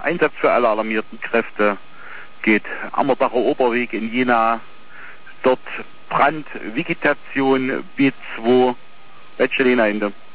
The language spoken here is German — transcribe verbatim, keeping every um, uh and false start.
Einsatz für alle alarmierten Kräfte geht Ammerdacher Oberweg in Jena, dort Brand, Vegetation, B zwei, welche Lena Ende.